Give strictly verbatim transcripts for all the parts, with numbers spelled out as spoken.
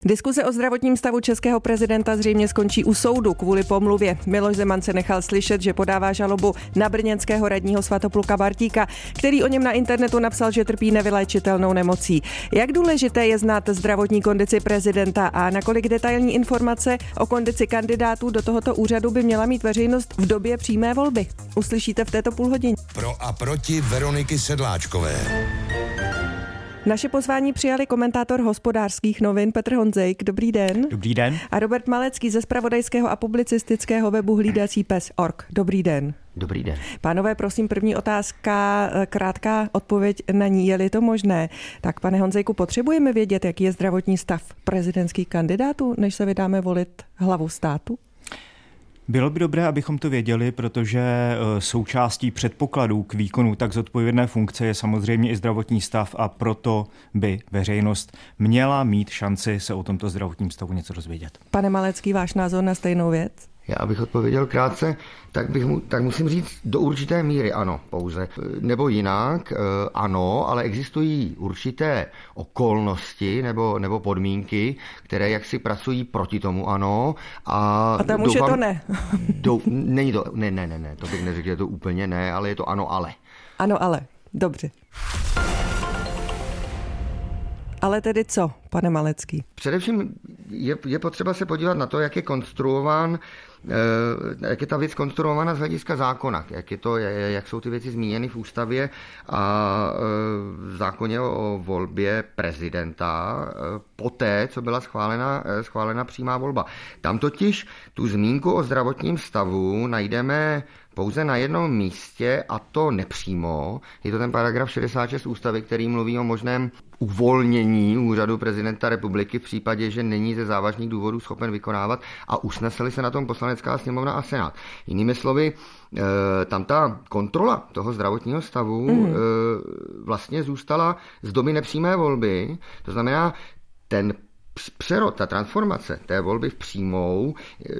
Diskuse o zdravotním stavu českého prezidenta zřejmě skončí u soudu kvůli pomluvě. Miloš Zeman se nechal slyšet, že podává žalobu na brněnského radního Svatopluka Bartíka, který o něm na internetu napsal, že trpí nevyléčitelnou nemocí. Jak důležité je znát zdravotní kondici prezidenta a nakolik detailní informace o kondici kandidátů do tohoto úřadu by měla mít veřejnost v době přímé volby? Uslyšíte v této půlhodině. Pro a proti Veroniky Sedláčkové. Naše pozvání přijali komentátor Hospodářských novin Petr Honzejk. Dobrý den. Dobrý den. A Robert Malecký ze zpravodajského a publicistického webu hlídací pes tečka org. Dobrý den. Dobrý den. Pánové, prosím, první otázka, krátká odpověď na ní, je-li to možné. Tak, pane Honzejku, potřebujeme vědět, jaký je zdravotní stav prezidentských kandidátů, než se vydáme volit hlavu státu? Bylo by dobré, abychom to věděli, protože součástí předpokladů k výkonu tak zodpovědné funkce je samozřejmě i zdravotní stav a proto by veřejnost měla mít šanci se o tomto zdravotním stavu něco dozvědět. Pane Malecký, váš názor na stejnou věc? Já abych odpověděl krátce, tak, bych mu, tak musím říct do určité míry ano pouze. Nebo jinak ano, ale existují určité okolnosti nebo, nebo podmínky, které jaksi pracují proti tomu ano. A, a tam už je to ne. dou, není to, ne, ne, ne, ne, to bych neřekl, že to úplně ne, ale je to ano, ale. Ano, ale. Dobře. Ale tedy co, pane Malecký? Především je, je potřeba se podívat na to, jak je konstruován, jak je ta věc konstruována z hlediska zákona, jak, je to, jak jsou ty věci zmíněny v ústavě a v zákoně o volbě prezidenta poté, co byla schválena, schválena přímá volba. Tam totiž tu zmínku o zdravotním stavu najdeme pouze na jednom místě, a to nepřímo. Je to ten paragraf šedesát šest ústavy, který mluví o možném uvolnění úřadu prezidenta republiky v případě, že není ze závažných důvodů schopen vykonávat, a usnesli se na tom Poslanecká sněmovna a Senát. Jinými slovy, tam ta kontrola toho zdravotního stavu mm. vlastně zůstala z doby nepřímé volby. To znamená, ten přerod, ta transformace té volby v přímou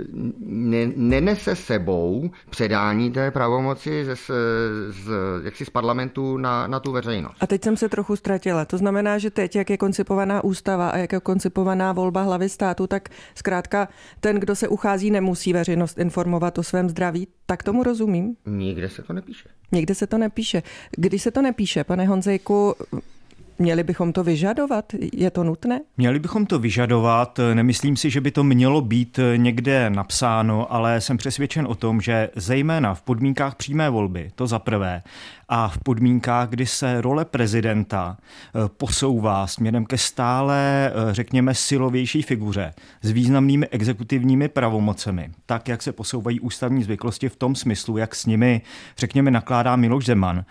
ne, nenese sebou předání té pravomoci z, z, jaksi z parlamentu na, na tu veřejnost. A teď jsem se trochu ztratila. To znamená, že teď, jak je koncipovaná ústava a jak je koncipovaná volba hlavy státu, tak zkrátka ten, kdo se uchází, nemusí veřejnost informovat o svém zdraví. Tak tomu rozumím? Nikde se to nepíše. Nikde se to nepíše. Když se to nepíše, pane Honzejku, měli bychom to vyžadovat? Je to nutné? Měli bychom to vyžadovat. Nemyslím si, že by to mělo být někde napsáno, ale jsem přesvědčen o tom, že zejména v podmínkách přímé volby, to za prvé, a v podmínkách, kdy se role prezidenta posouvá směrem ke stále, řekněme, silovější figuře s významnými exekutivními pravomocemi, tak, jak se posouvají ústavní zvyklosti v tom smyslu, jak s nimi, řekněme, nakládá Miloš Zeman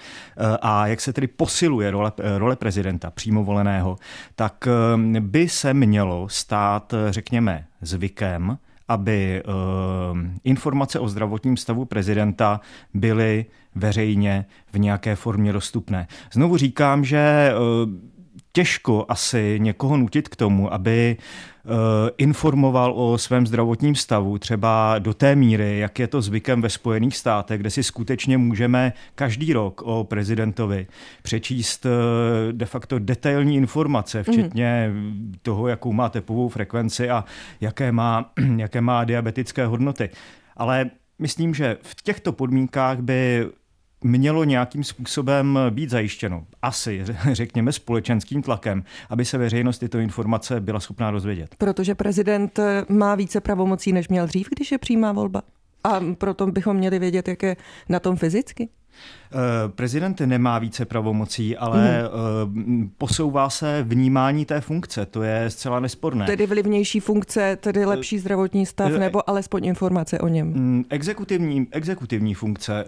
a jak se tedy posiluje role, role prezidenta přímo voleného, tak by se mělo stát, řekněme, zvykem, aby uh, informace o zdravotním stavu prezidenta byly veřejně v nějaké formě dostupné. Znovu říkám, že uh, těžko asi někoho nutit k tomu, aby uh, informoval o svém zdravotním stavu, třeba do té míry, jak je to zvykem ve Spojených státech, kde si skutečně můžeme každý rok o prezidentovi přečíst uh, de facto detailní informace, včetně mm. toho, jakou má tepovou frekvenci a jaké má, jaké má diabetické hodnoty. Ale myslím, že v těchto podmínkách by mělo nějakým způsobem být zajištěno, asi řekněme společenským tlakem, aby se veřejnost tyto informace byla schopná dozvědět. Protože prezident má více pravomocí, než měl dřív, když je přímá volba. A proto bychom měli vědět, jak je na tom fyzicky. Prezident nemá více pravomocí, ale mm. posouvá se vnímání té funkce, to je zcela nesporné. Tedy vlivnější funkce, tedy lepší zdravotní stav, nebo alespoň informace o něm? Exekutivní, exekutivní funkce.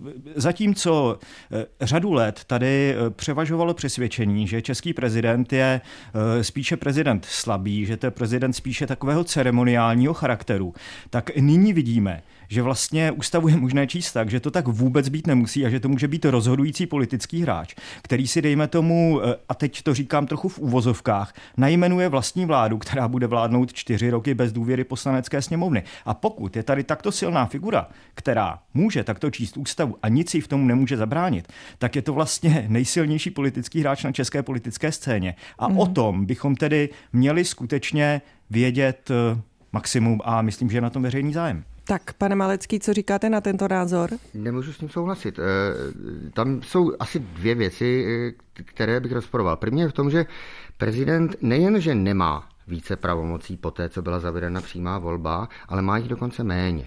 Zatímco řadu let tady převažovalo přesvědčení, že český prezident je spíše prezident slabý, že to je prezident spíše takového ceremoniálního charakteru, tak nyní vidíme, že vlastně ústavu je možné číst tak, že to tak vůbec být nemusí. nemusí a že to může být rozhodující politický hráč, který si dejme tomu, a teď to říkám trochu v úvozovkách, najmenuje vlastní vládu, která bude vládnout čtyři roky bez důvěry poslanecké sněmovny. A pokud je tady takto silná figura, která může takto číst ústavu a nic jí v tom nemůže zabránit, tak je to vlastně nejsilnější politický hráč na české politické scéně. A mm. o tom bychom tedy měli skutečně vědět maximum a myslím, že je na tom veřejný zájem. Tak, pane Malecký, co říkáte na tento názor? Nemůžu s tím souhlasit. Tam jsou asi dvě věci, které bych rozporoval. První je v tom, že prezident nejen, že nemá více pravomocí po té, co byla zavedena přímá volba, ale má jich dokonce méně.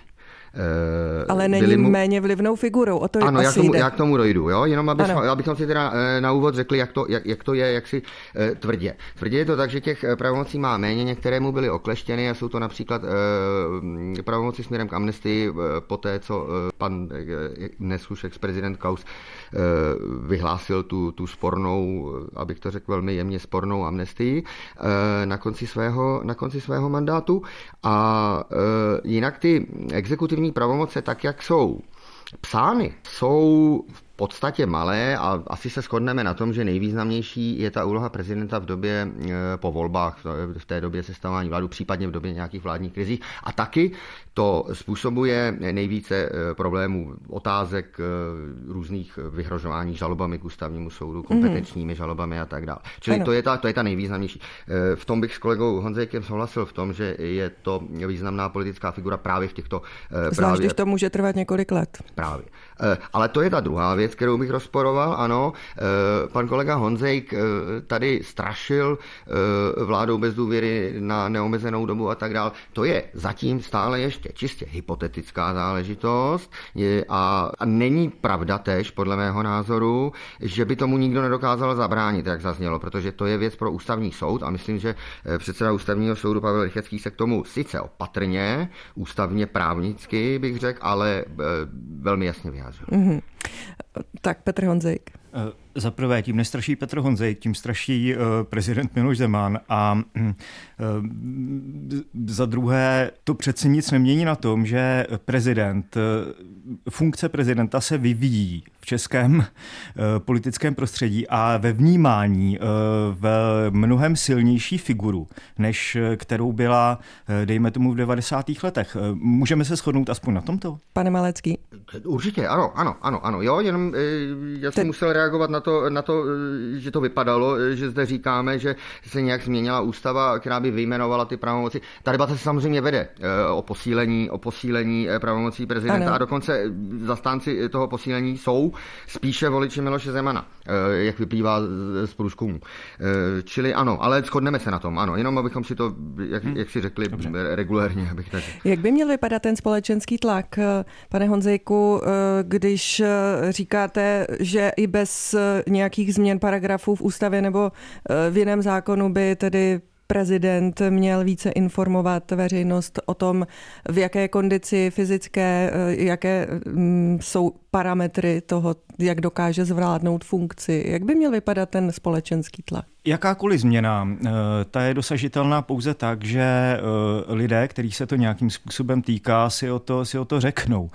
Ale není mu... méně vlivnou figurou, o to ano, asi já k tomu, jde. já k tomu dojdu, jo? Jenom abych, abychom si teda na úvod řekli, jak to, jak, jak to je, jak si eh, tvrdě. Tvrdě je to tak, že těch pravomocí má méně, některé mu byly okleštěny a jsou to například eh, pravomoci směrem k amnestii, eh, po té, co eh, pan eh, dnes už ex-prezident Klaus eh, vyhlásil tu, tu spornou, abych to řekl velmi jemně, spornou amnestii eh, na konci svého, na konci svého mandátu a eh, jinak ty exekutivní pravomoce, tak jak jsou psány, jsou v podstatě malé a asi se shodneme na tom, že nejvýznamnější je ta úloha prezidenta v době po volbách, v té době sestavování vládu, případně v době nějakých vládních krizí. A taky to způsobuje nejvíce problémů, otázek, různých vyhrožování žalobami k ústavnímu soudu, kompetenčními mm. žalobami a tak dále. Čili to je, ta, to je ta nejvýznamnější. V tom bych s kolegou Honzejkem souhlasil v tom, že je to významná politická figura právě v těchto... Zvlášť, právě, když to může trvat několik let. Právě. Ale to je ta druhá věc, kterou bych rozporoval. Ano, pan kolega Honzejk tady strašil vládou bez důvěry na neomezenou dobu a tak dále. To je zatím stále ještě čistě hypotetická záležitost a není pravda též, podle mého názoru, že by tomu nikdo nedokázal zabránit, jak zaznělo, protože to je věc pro ústavní soud a myslím, že předseda ústavního soudu Pavel Rychetský se k tomu sice opatrně, ústavně právnicky bych řekl, ale velmi jasně vyjádřil. Mm-hmm. Tak Petr Honzejk. Za prvé, tím nestraší Petr Honzejk, tím straší uh, prezident Miloš Zeman a uh, za druhé, to přece nic nemění na tom, že prezident, uh, funkce prezidenta se vyvíjí v českém uh, politickém prostředí a ve vnímání uh, v mnohem silnější figuru, než kterou byla, uh, dejme tomu, v devadesátých letech. Uh, můžeme se shodnout aspoň na tomto? Pane Malecký. Určitě, ano, ano, ano, ano. Jo, jenom uh, já jsem Te... musel reagovat na to, na to, že to vypadalo, že zde říkáme, že se nějak změnila ústava, která by vyjmenovala ty pravomoci. Ta debata se samozřejmě vede o posílení, o posílení pravomocí prezidenta ano. A dokonce zastánci toho posílení jsou spíše voliči Miloše Zemana, jak vyplývá z průzkumu. Čili ano, ale shodneme se na tom, ano, jenom abychom si to, jak, hmm. jak si řekli, Dobře. regulérně, abych tak řekl. Jak by měl vypadat ten společenský tlak, pane Honzejku, když říkáte, že i bez nějakých změn paragrafů v ústavě nebo v jiném zákonu by tedy prezident měl více informovat veřejnost o tom, v jaké kondici fyzické, jaké jsou parametry toho, jak dokáže zvládnout funkci. Jak by měl vypadat ten společenský tlak? Jakákoliv změna, ta je dosažitelná pouze tak, že lidé, kterých se to nějakým způsobem týká, si o to, si o to řeknou.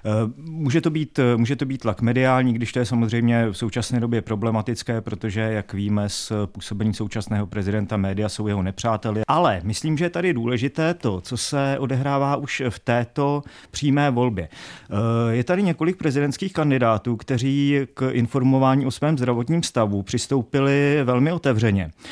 Může to být, může to být tlak mediální, když to je samozřejmě v současné době problematické, protože, jak víme, z působení současného prezidenta média jsou jeho nepřáteli. Ale myslím, že je tady důležité to, co se odehrává už v této přímé volbě. Je tady několik prezidentských kandidátů, kteří k informování o svém zdravotním stavu přistoupili velmi otevřeně.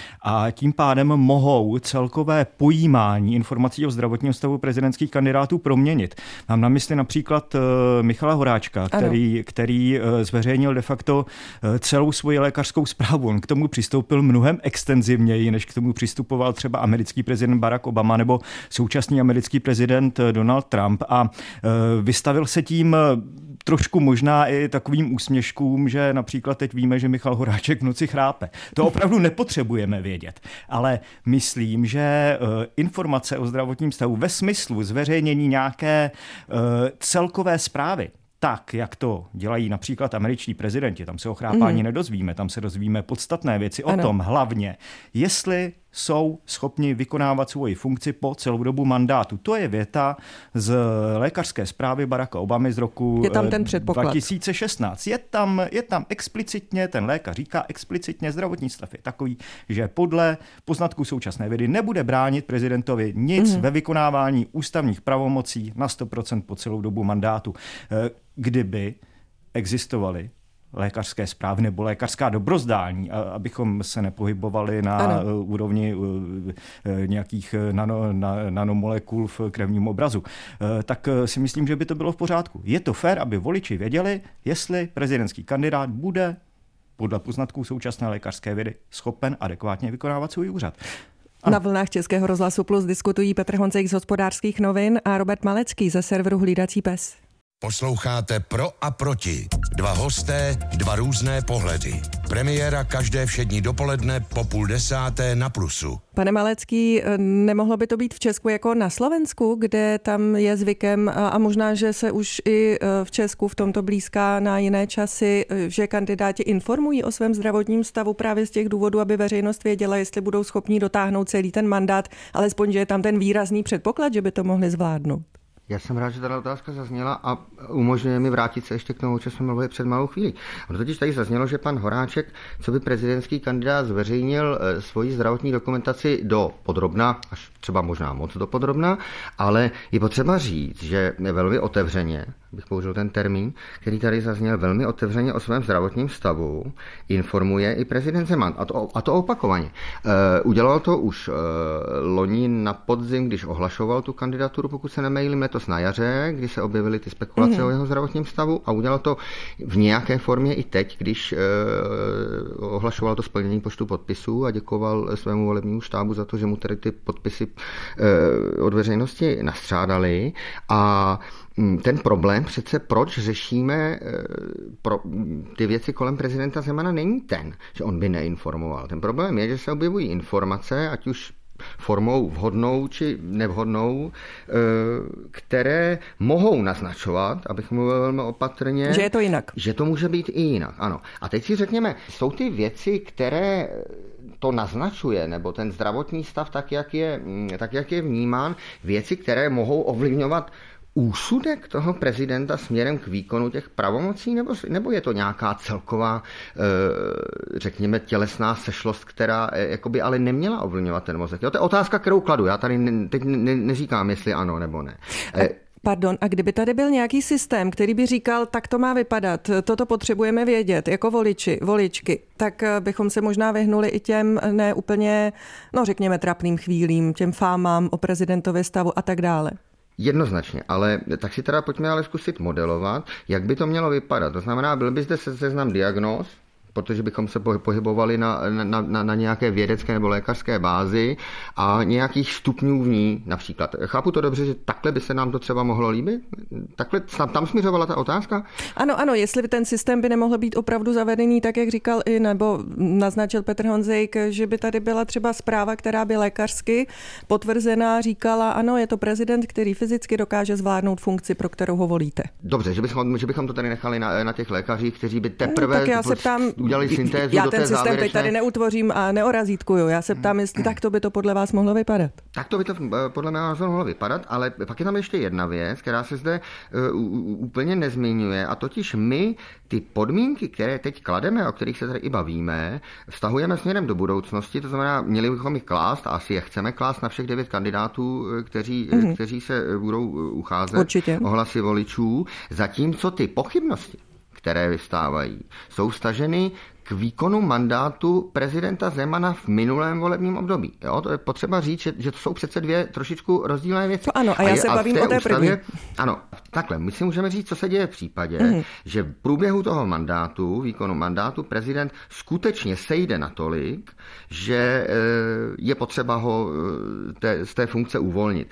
A tím pádem mohou celkové pojímání informací o zdravotním stavu prezidentských kandidátů proměnit. Mám na mysli například Michala Horáčka, který, který zveřejnil de facto celou svoji lékařskou zprávu. On k tomu přistoupil mnohem extenzivněji, než k tomu přistupoval třeba americký prezident Barack Obama nebo současný americký prezident Donald Trump a vystavil se tím trošku možná i takovým úsměškům, že například teď víme, že Michal Horáček v noci chrápe. To opravdu nepotřebujeme vědět, ale myslím, že informace o zdravotním stavu ve smyslu zveřejnění nějaké celkové zprávy, tak, jak to dělají například američtí prezidenti, tam se o chrápání mm. nedozvíme, tam se dozvíme podstatné věci o ano. tom hlavně, jestli jsou schopni vykonávat svoji funkci po celou dobu mandátu. To je věta z lékařské zprávy Baracka Obamy z roku je tam ten předpoklad. dva tisíce šestnáct. Je tam, je tam explicitně, ten lékař říká explicitně, zdravotní stav je takový, že podle poznatků současné vědy nebude bránit prezidentovi nic mm. ve vykonávání ústavních pravomocí na sto procent po celou dobu mandátu. Kdyby existovaly lékařské zprávy nebo lékařská dobrozdání, abychom se nepohybovali na ano. úrovni nějakých nano, na, nanomolekul v krevním obrazu, tak si myslím, že by to bylo v pořádku. Je to fér, aby voliči věděli, jestli prezidentský kandidát bude podle poznatků současné lékařské vědy schopen adekvátně vykonávat svůj úřad. Ano. Na vlnách Českého rozhlasu Plus diskutují Petr Honzejk z Hospodářských novin a Robert Malecký ze serveru Hlídací pes. Posloucháte Pro a proti. Dva hosté, dva různé pohledy. Premiéra každé všední dopoledne po půl desáté na Plusu. Pane Malecký, nemohlo by to být v Česku jako na Slovensku, kde tam je zvykem a možná, že se už i v Česku v tomto blízká na jiné časy, že kandidáti informují o svém zdravotním stavu právě z těch důvodů, aby veřejnost věděla, jestli budou schopni dotáhnout celý ten mandát, alespoň, že je tam ten výrazný předpoklad, že by to mohli zvládnout. Já jsem rád, že tato otázka zazněla a umožňuje mi vrátit se ještě k tomu, o čem jsme mluvili před malou chvílí. Ono totiž tady zaznělo, že pan Horáček, co by prezidentský kandidát, zveřejnil svoji zdravotní dokumentaci do podrobna, až třeba možná moc do podrobna, ale je potřeba říct, že velmi otevřeně, bych použil ten termín, který tady zazněl, velmi otevřeně o svém zdravotním stavu informuje i prezident Zeman, a to, a to opakovaně. E, udělal to už e, loni na podzim, když ohlašoval tu kandidaturu, pokud se nemýlím, letos na jaře, kdy se objevily ty spekulace mm-hmm. o jeho zdravotním stavu, a udělal to v nějaké formě i teď, když e, ohlašoval to splnění počtu podpisů a děkoval svému volebnímu štábu za to, že mu tedy ty podpisy e, od veřejnosti nastřádali. A ten problém přece, proč řešíme pro ty věci kolem prezidenta Zemana, není ten, že on by neinformoval. Ten problém je, že se objevují informace, ať už formou vhodnou či nevhodnou, které mohou naznačovat, abych mluvil velmi opatrně, že je to jinak. Že to může být i jinak, ano. A teď si řekněme, jsou ty věci, které to naznačuje, nebo ten zdravotní stav, tak jak je, tak jak je vnímán, věci, které mohou ovlivňovat úsudek toho prezidenta směrem k výkonu těch pravomocí, nebo, nebo je to nějaká celková, řekněme, tělesná sešlost, která jakoby ale neměla ovlivňovat ten mozek? Jo, to je otázka, kterou kladu. Já tady ne, teď ne, neříkám, jestli ano nebo ne. Pardon, a kdyby tady byl nějaký systém, který by říkal, tak to má vypadat, toto potřebujeme vědět jako voliči, voličky, tak bychom se možná vyhnuli i těm ne úplně, no řekněme, trapným chvílím, těm fámám o prezidentově stavu a tak dále. Jednoznačně, ale tak si teda pojďme ale zkusit modelovat, jak by to mělo vypadat. To znamená, byl by zde seznam diagnóz, protože bychom se pohybovali na, na, na, na nějaké vědecké nebo lékařské bázi a nějakých stupňů v ní například. Chápu to dobře, že takhle by se nám to třeba mohlo líbit? Takhle tam směřovala ta otázka? Ano, ano, jestli ten systém by nemohl být opravdu zavedený, tak jak říkal i, nebo naznačil Petr Honzejk, že by tady byla třeba zpráva, která by lékařsky potvrzená, říkala, ano, je to prezident, který fyzicky dokáže zvládnout funkci, pro kterou ho volíte. Dobře, že bychom, že bychom to tady nechali na, na těch lékařích, kteří by teprve... Tak já se ptám, udělali syntézu já do ten té systém závěrečné... teď tady neutvořím a neorazítkuju. Já se ptám, jestli tak to by to podle vás mohlo vypadat. Tak to by to podle mě mohlo vypadat, ale pak je tam ještě jedna věc, která se zde uh, úplně nezmiňuje, a totiž my ty podmínky, které teď klademe, o kterých se tady i bavíme, vztahujeme směrem do budoucnosti, to znamená, měli bychom jich klást, a asi je chceme klást na všech devět kandidátů, kteří, mm-hmm. kteří se budou ucházet Určitě. o hlasy voličů, zatímco ty pochybnosti, které vystávají, jsou staženy k výkonu mandátu prezidenta Zemana v minulém volebním období. Jo, to je potřeba říct, že, že to jsou přece dvě trošičku rozdílné věci. To ano, a já a je, se bavím té o té ústavě, první. Ano, takhle, my si můžeme říct, co se děje v případě, mm. že v průběhu toho mandátu, výkonu mandátu, prezident skutečně sejde natolik, že je potřeba ho té, z té funkce uvolnit.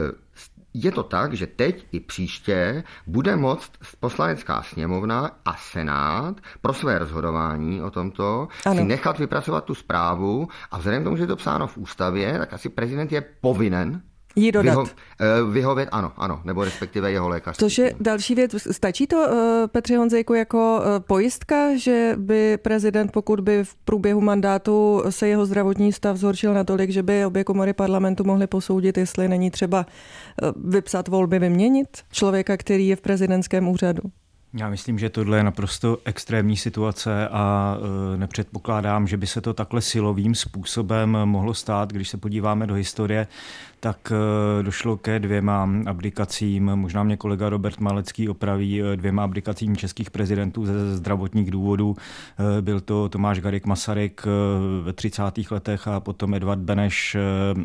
Je to tak, že teď i příště bude moct Poslanecká sněmovna a Senát pro své rozhodování o tomto ano. si nechat vypracovat tu zprávu, a vzhledem k tomu, že je to psáno v ústavě, tak asi prezident je povinen Jí dodat. Vyho, vyhovět, ano, ano, nebo respektive jeho lékař. Což je další věc. Stačí to, Petře Honzejku, jako pojistka, že by prezident, pokud by v průběhu mandátu se jeho zdravotní stav zhoršil natolik, že by obě komory parlamentu mohly posoudit, jestli není třeba vypsat volby, vyměnit člověka, který je v prezidentském úřadu? Já myslím, že tohle je naprosto extrémní situace a nepředpokládám, že by se to takhle silovým způsobem mohlo stát. Když se podíváme do historie, tak došlo ke dvěma abdikacím, možná mě kolega Robert Malecký opraví, dvěma abdikacím českých prezidentů ze zdravotních důvodů. Byl to Tomáš Garrigue Masaryk ve třicátých letech a potom Edvard Beneš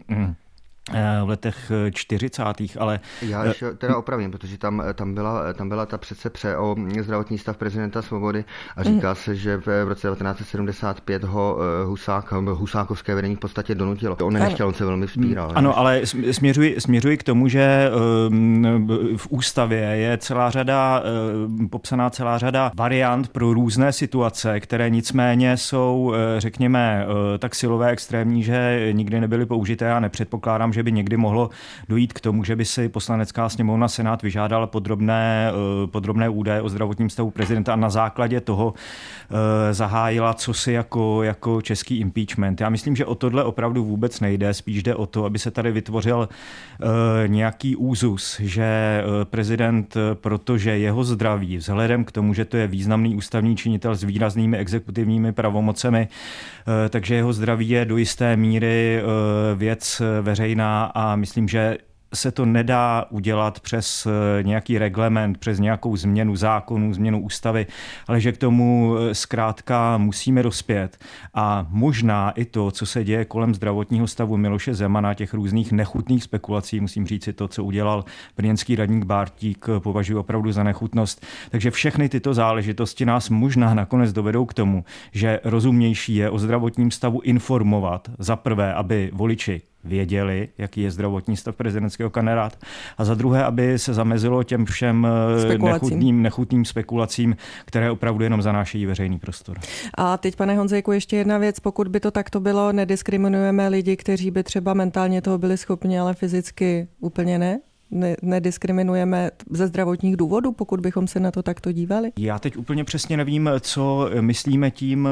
v letech čtyřicátých, ale... Já ještě teda opravím, protože tam, tam, byla, tam byla ta přece pře o zdravotní stav prezidenta Svobody a říká mm. se, že v roce devatenáct set sedmdesát pět ho Husák, husákovské vedení v podstatě donutilo. On nechtěl, on se velmi vzpíral. Ano, ale směřuji, směřuji k tomu, že v ústavě je celá řada, popsaná celá řada variant pro různé situace, které nicméně jsou, řekněme, tak silové, extrémní, že nikdy nebyly použité a nepředpokládám, že by někdy mohlo dojít k tomu, že by si Poslanecká sněmovna Senát vyžádala podrobné, podrobné údaje o zdravotním stavu prezidenta a na základě toho zahájila cosi jako, jako český impeachment. Já myslím, že o tohle opravdu vůbec nejde. Spíš jde o to, aby se tady vytvořil nějaký úzus, že prezident, protože jeho zdraví, vzhledem k tomu, že to je významný ústavní činitel s výraznými exekutivními pravomocemi, takže jeho zdraví je do jisté míry věc veřejná a myslím, že se to nedá udělat přes nějaký reglement, přes nějakou změnu zákonů, změnu ústavy, ale že k tomu zkrátka musíme dospět. A možná i to, co se děje kolem zdravotního stavu Miloše Zemana, těch různých nechutných spekulací, musím říct si to, co udělal brněnský radník Bártík, považuji opravdu za nechutnost. Takže všechny tyto záležitosti nás možná nakonec dovedou k tomu, že rozumnější je o zdravotním stavu informovat za prvé, aby voliči věděli, jaký je zdravotní stav prezidentského kandidáta a za druhé, aby se zamezilo těm všem nechutným, nechutným spekulacím, které opravdu jenom zanášejí veřejný prostor. A teď, pane Honzejku, ještě jedna věc. Pokud by to takto bylo, nediskriminujeme lidi, kteří by třeba mentálně toho byli schopni, ale fyzicky úplně ne? Ne, nediskriminujeme ze zdravotních důvodů, pokud bychom se na to takto dívali? Já teď úplně přesně nevím, co myslíme tím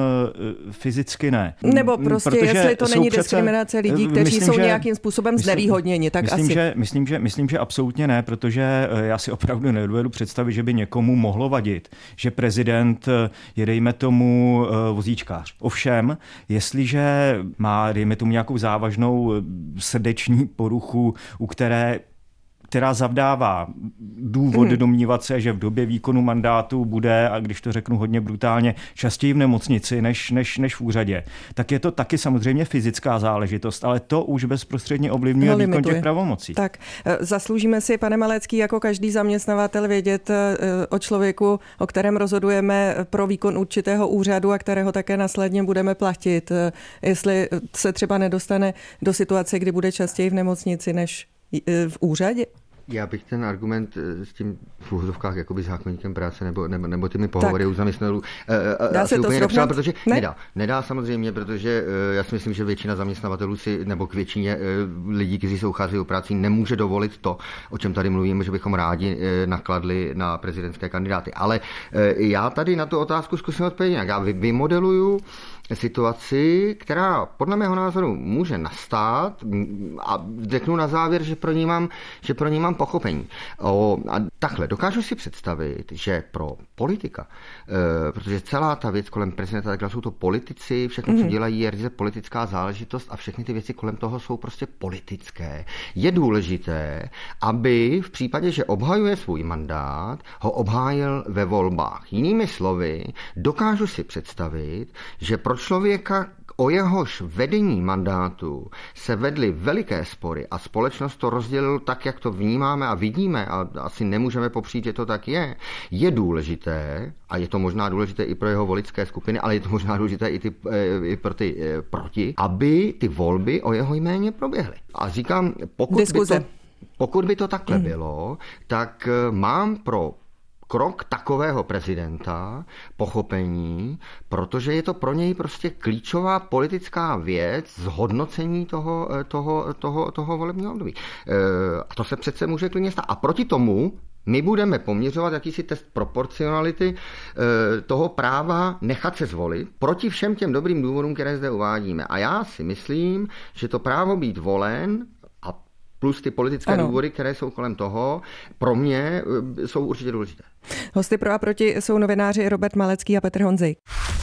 fyzicky ne. Nebo prostě, protože jestli to není přece diskriminace lidí, kteří myslím, jsou že, nějakým způsobem myslím, znevýhodněni, tak myslím, asi. Že, myslím, že, myslím, že absolutně ne, protože já si opravdu nedovedu představit, že by někomu mohlo vadit, že prezident je, dejme tomu, vozíčkář. Ovšem, jestliže má, dejme tomu, nějakou závažnou srdeční poruchu, u které která zavdává důvod hmm. domnívat se, že v době výkonu mandátu bude, a když to řeknu hodně brutálně, častěji v nemocnici než, než, než v úřadě, tak je to taky samozřejmě fyzická záležitost, ale to už bezprostředně ovlivňuje no, výkon těch pravomocí. Tak, zasloužíme si, pane Malecký, jako každý zaměstnavatel vědět o člověku, o kterém rozhodujeme pro výkon určitého úřadu a kterého také následně budeme platit, jestli se třeba nedostane do situace, kdy bude častěji v nemocnici než v úřadě? Já bych ten argument s tím v úvodovkách jakoby zákoníkem práce nebo, nebo, nebo těmi pohovory u zaměstnavatelů dá se to úplně nepřál, protože ne? nedá. Nedá samozřejmě, protože já si myslím, že většina zaměstnavatelů si, nebo k většině lidí, kteří se ucházejí o práci, nemůže dovolit to, o čem tady mluvíme, že bychom rádi nakladli na prezidentské kandidáty. Ale já tady na tu otázku zkusím odpovědět. Já vymodeluju situaci, která podle mého názoru může nastat a řeknu na závěr, že pro ní mám, že pro ní mám pochopení. O, a takhle, dokážu si představit, že pro politika, e, protože celá ta věc kolem prezidenta, takhle jsou to politici, všechno, co dělají, je ryze politická záležitost a všechny ty věci kolem toho jsou prostě politické. Je důležité, aby v případě, že obhajuje svůj mandát, ho obhájil ve volbách. Jinými slovy, dokážu si představit, že pro člověka, o jehož vedení mandátu se vedly veliké spory a společnost to rozdělil tak, jak to vnímáme a vidíme a asi nemůžeme popřít, že to tak je, je důležité, a je to možná důležité i pro jeho voličské skupiny, ale je to možná důležité i, ty, i pro ty proti, aby ty volby o jeho jméně proběhly. A říkám, pokud by to, pokud by to takhle mm. bylo, tak mám pro krok takového prezidenta, pochopení, protože je to pro něj prostě klíčová politická věc zhodnocení toho, toho, toho, toho volebního období. A to se přece může klidně stát. A proti tomu my budeme poměřovat jakýsi test proporcionality toho práva nechat se zvolit proti všem těm dobrým důvodům, které zde uvádíme. A já si myslím, že to právo být volen a plus ty politické ano. důvody, které jsou kolem toho, pro mě jsou určitě důležité. Hosty pro a proti jsou novináři Robert Malecký a Petr Honzík.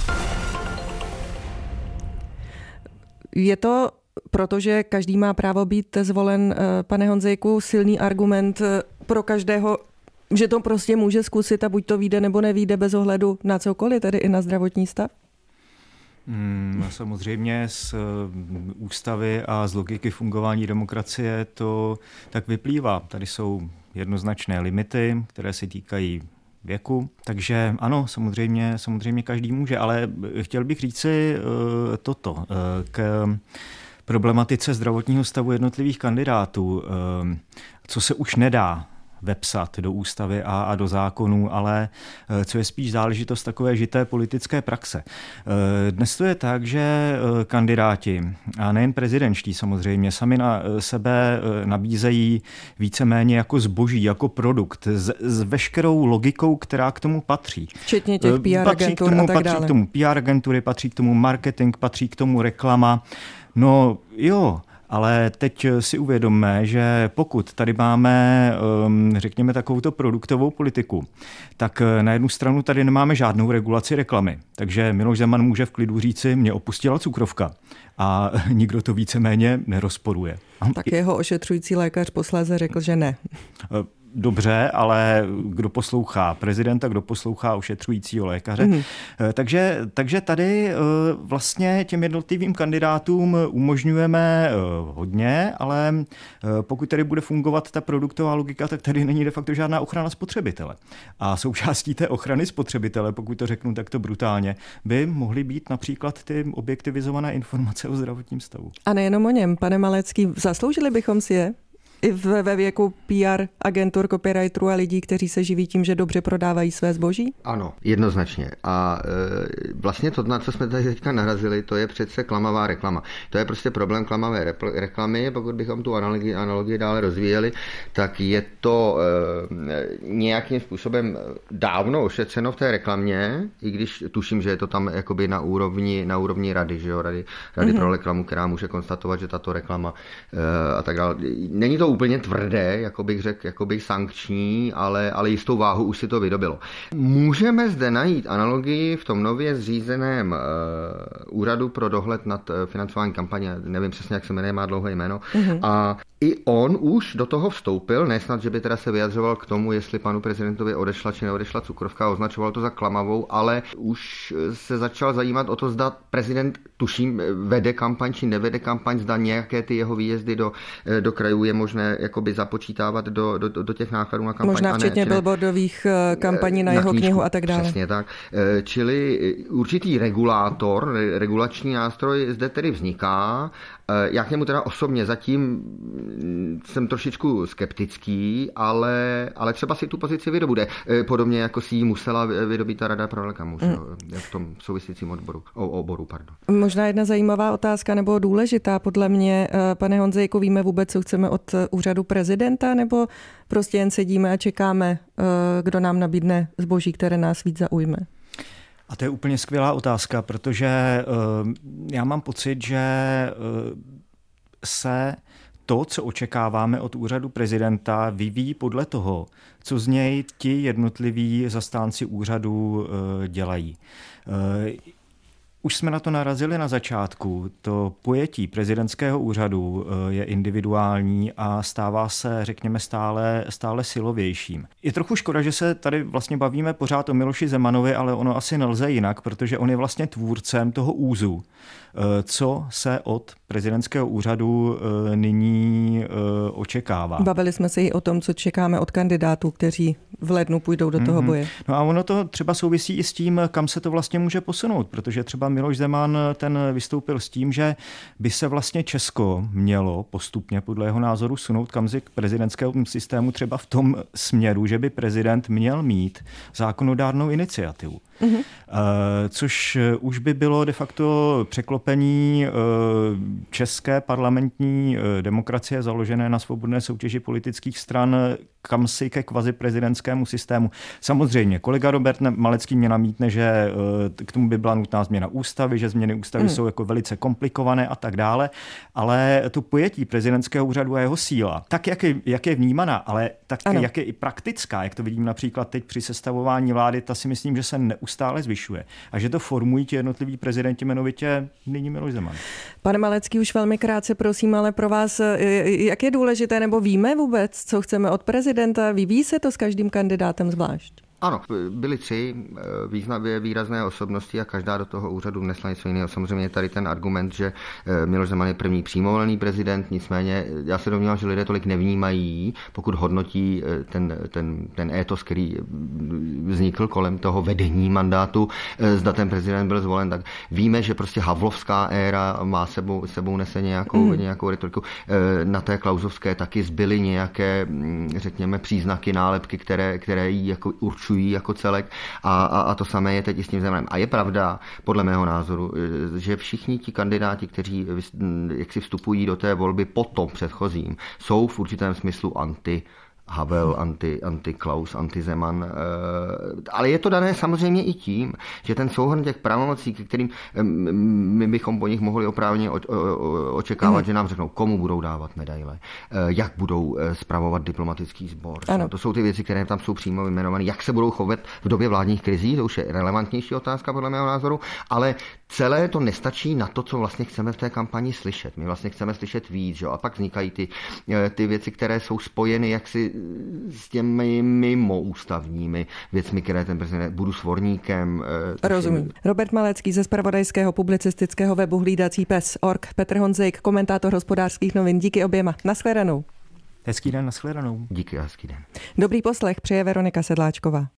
Je to, protože každý má právo být zvolen, pane Honzíku, silný argument pro každého, že to prostě může zkusit a buď to vyjde nebo nevyjde bez ohledu na cokoliv, tedy i na zdravotní stav? Hmm, samozřejmě z ústavy a z logiky fungování demokracie to tak vyplývá. Tady jsou jednoznačné limity, které se týkají věku, takže ano, samozřejmě, samozřejmě každý může, ale chtěl bych říci uh, toto uh, k problematice zdravotního stavu jednotlivých kandidátů, uh, co se už nedá vepsat do ústavy a, a do zákonů, ale co je spíš záležitost takové žité politické praxe. Dnes to je tak, že kandidáti, a nejen prezidentští samozřejmě, sami na sebe nabízejí víceméně jako zboží, jako produkt, s, s veškerou logikou, která k tomu patří. Včetně těch P R agentur a tak patří dále. K tomu P R agentury, patří k tomu marketing, patří k tomu reklama. No jo, ale teď si uvědomme, že pokud tady máme, řekněme, takovouto produktovou politiku, tak na jednu stranu tady nemáme žádnou regulaci reklamy. Takže Miloš Zeman může v klidu říci, mě opustila cukrovka. A nikdo to víceméně nerozporuje. Tak jeho ošetřující lékař posléze řekl, že ne. Dobře, ale kdo poslouchá prezidenta, kdo poslouchá ošetřujícího lékaře. Mm. Takže, takže tady vlastně těm jednotlivým kandidátům umožňujeme hodně, ale pokud tady bude fungovat ta produktová logika, tak tady není de facto žádná ochrana spotřebitele. A součástí té ochrany spotřebitele, pokud to řeknu takto brutálně, by mohly být například ty objektivizované informace o zdravotním stavu. A nejenom o něm, pane Malecký, zasloužili bychom si je? I ve věku P R agentur, copywriterů a lidí, kteří se živí tím, že dobře prodávají své zboží? Ano, jednoznačně. A e, vlastně to, na co jsme tady teďka narazili, to je přece klamavá reklama. To je prostě problém klamavé repl- reklamy. Pokud bychom tu analogii, analogii dále rozvíjeli, tak je to e, nějakým způsobem dávno ošetřeno v té reklamě, i když tuším, že je to tam jakoby na úrovni, na úrovni rady, že jo, rady, rady mm-hmm. pro reklamu, která může konstatovat, že tato reklama e, a tak dále. Není to úplně tvrdé, jako bych řekl, jako bych sankční, ale, ale jistou váhu už si to vydobilo. Můžeme zde najít analogii v tom nově zřízeném uh, úřadu pro dohled nad uh, financováním kampaně, nevím přesně, jak se jmenuje, má dlouhé jméno, mm-hmm. a i on už do toho vstoupil, nesnad, že by teda se vyjadřoval k tomu, jestli panu prezidentovi odešla či neodešla cukrovka, označoval to za klamavou, ale už se začal zajímat o to, zda prezident, tuším, vede kampaň či nevede kampaň, zda nějaké ty jeho výjezdy do, do krajů je možné jakoby započítávat do, do, do těch nákladů na kampaň. Možná včetně ne, billboardových kampaní na, na jeho knížku, knihu a tak dále. Přesně tak. Čili určitý regulátor, regulační nástroj zde tedy vzniká. Já k němu teda osobně zatím jsem trošičku skeptický, ale, ale třeba si tu pozici vydobude. Podobně jako si ji musela vydobít ta Rada pro reklamu mm. v tom souvisícím odboru, o, oboru. Pardon. Možná jedna zajímavá otázka nebo důležitá podle mě. Pane Honzíku, víme vůbec, co chceme od úřadu prezidenta, nebo prostě jen sedíme a čekáme, kdo nám nabídne zboží, které nás víc zaujme? A to je úplně skvělá otázka, protože uh, já mám pocit, že uh, se to, co očekáváme od úřadu prezidenta, vyvíjí podle toho, co z něj ti jednotliví zastánci úřadu uh, dělají. Uh, Už jsme na to narazili na začátku. To pojetí prezidentského úřadu je individuální a stává se, řekněme, stále, stále silovějším. Je trochu škoda, že se tady vlastně bavíme pořád o Miloši Zemanovi, ale ono asi nelze jinak, protože on je vlastně tvůrcem toho úzu, co se od prezidentského úřadu nyní očekává. Bavili jsme se i o tom, co čekáme od kandidátů, kteří v lednu půjdou do toho boje. No a ono to třeba souvisí i s tím, kam se to vlastně může posunout, protože třeba Miloš Zeman ten vystoupil s tím, že by se vlastně Česko mělo postupně podle jeho názoru sunout kamzi k prezidentskému systému třeba v tom směru, že by prezident měl mít zákonodárnou iniciativu. Mm-hmm. Což už by bylo de facto překlopení české parlamentní demokracie založené na svobodné soutěži politických stran kamsi ke kvaziprezidentskému systému. Samozřejmě, kolega Robert Malecký mě namítne, že k tomu by byla nutná změna ústavy, že změny ústavy mm. jsou jako velice komplikované a tak dále, ale to pojetí prezidentského úřadu a jeho síla, tak jak je, jak je vnímaná, ale tak ano. jak je i praktická, jak to vidím například teď při sestavování vlády, ta si myslím, že se neustále zvyšuje a že to formují ti jednotliví prezidenti, jmenovitě nyní Miloš Zeman. Pane Malecký, už velmi krátce prosím, ale pro vás, jak je důležité, nebo víme vůbec, co chceme od prezidenta? Vyvíjí se to s každým kandidátem zvlášť? Ano, byly tři významné výrazné osobnosti a každá do toho úřadu vnesla něco jiného. Samozřejmě je tady ten argument, že Miloš Zeman je první přímo volený prezident, nicméně já se domnívám, že lidé tolik nevnímají, pokud hodnotí ten, ten, ten étos, který vznikl kolem toho vedení mandátu, zda ten prezident byl zvolen, tak víme, že prostě havlovská éra má sebou, sebou nese nějakou, mm. nějakou retoriku. Na té klausovské taky zbyly nějaké, řekněme, příznaky, nálepky, které, které jí jako určují jako celek a, a, a to samé je teď i s tím Zemanem. A je pravda, podle mého názoru, že všichni ti kandidáti, kteří jak si vstupují do té volby po tom předchozím, jsou v určitém smyslu anti Havel, anti, anti-Klaus, anti-Zeman. Ale je to dané samozřejmě i tím, že ten souhrn těch pravomocí, ke kterým my bychom po nich mohli oprávněně očekávat, mm. že nám řeknou, komu budou dávat medaile, jak budou spravovat diplomatický sbor. Ano. To jsou ty věci, které tam jsou přímo vyjmenované, jak se budou chovat v době vládních krizí, to už je relevantnější otázka podle mého názoru, ale celé to nestačí na to, co vlastně chceme v té kampani slyšet. My vlastně chceme slyšet víc, že? A pak vznikají ty, ty věci, které jsou spojeny jaksi s těmi mimoústavními věcmi, které ten prezident, budu svorníkem. Rozumím. Robert Malecký ze zpravodajského publicistického webu hlídací pes tečka org, Petr Honzejk, komentátor Hospodářských novin. Díky oběma. Nashledanou. Hezký den, nashledanou. Díky a hezký den. Dobrý poslech přeje Veronika Sedláčková.